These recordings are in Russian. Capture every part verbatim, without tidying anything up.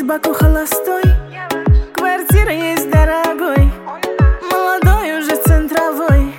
Баку холостой, квартира есть дорогой, молодой уже центровой.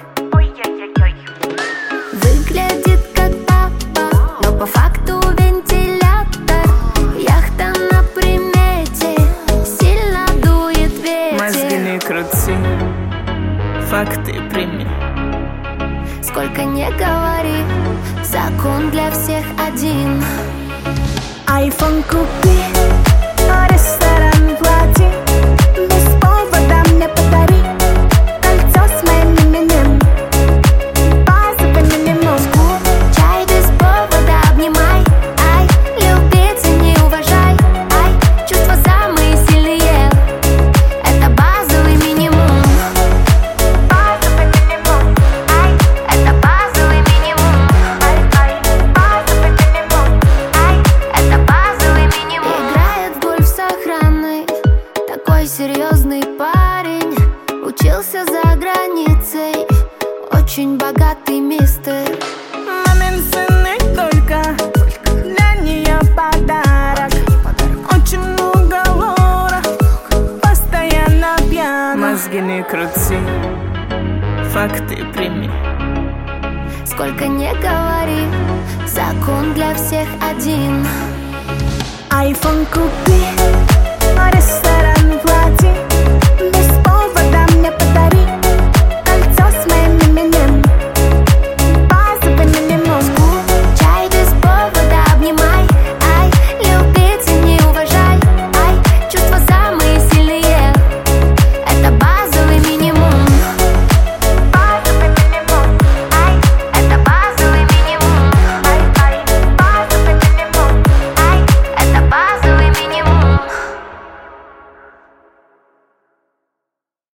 Выглядит как папа, но по факту вентилятор. Яхта на примете, сильно дует ветер. Мозги не крути, факты прими. Сколько не говори, закон для всех один. Айфон купи, ресторан плати, без повода мне подари кольцо с моим именем, базовый минимум. Чай без повода обнимай, ай, любить и не уважай, ай, чувства самые сильные, это базовый минимум. Базовый минимум, Ай, это базовый минимум. ай, ай, базовый минимум. Ай, это базовый минимум. Играет в гольф с охраной, такой серьезный парень. Учился за границей, очень богатый мистер. Мамин сын и только для нее подарок. Очень много лора, постоянно пьян. Мозги не крути, факты прими. Сколько не говори, закон для всех один. Айфон купи, ресторан плати,